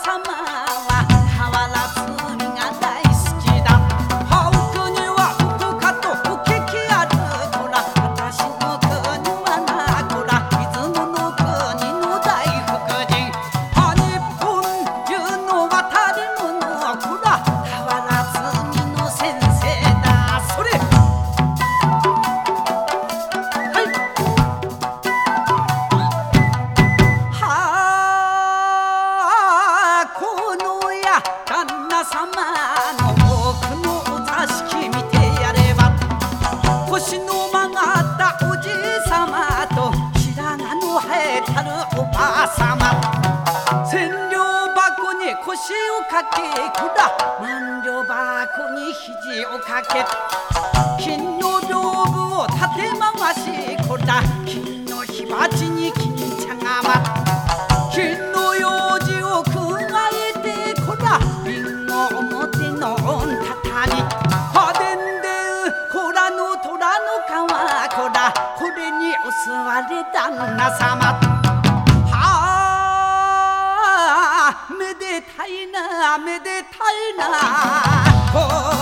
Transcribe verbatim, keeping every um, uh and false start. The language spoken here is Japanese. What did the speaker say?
様は変わらず海が大好きだ。奥には福かと不景気あるこら、私の国はなこら、出雲の国の大福神。日本中の渡り物こら、変わらず海の先生だ。それ様の奥のお座敷見てやれば、腰の曲がったおじいさまと白髪の生えたるおばあさま、千両箱に腰をかけこら、万両箱に肘をかけ、金の屏風を立て回しこら、金の火鉢に金茶釜、金の用事を加えてこら、表の畳、派手んでこらの虎の皮こら、これにお座り旦那様。はあめでたいなめでたいな。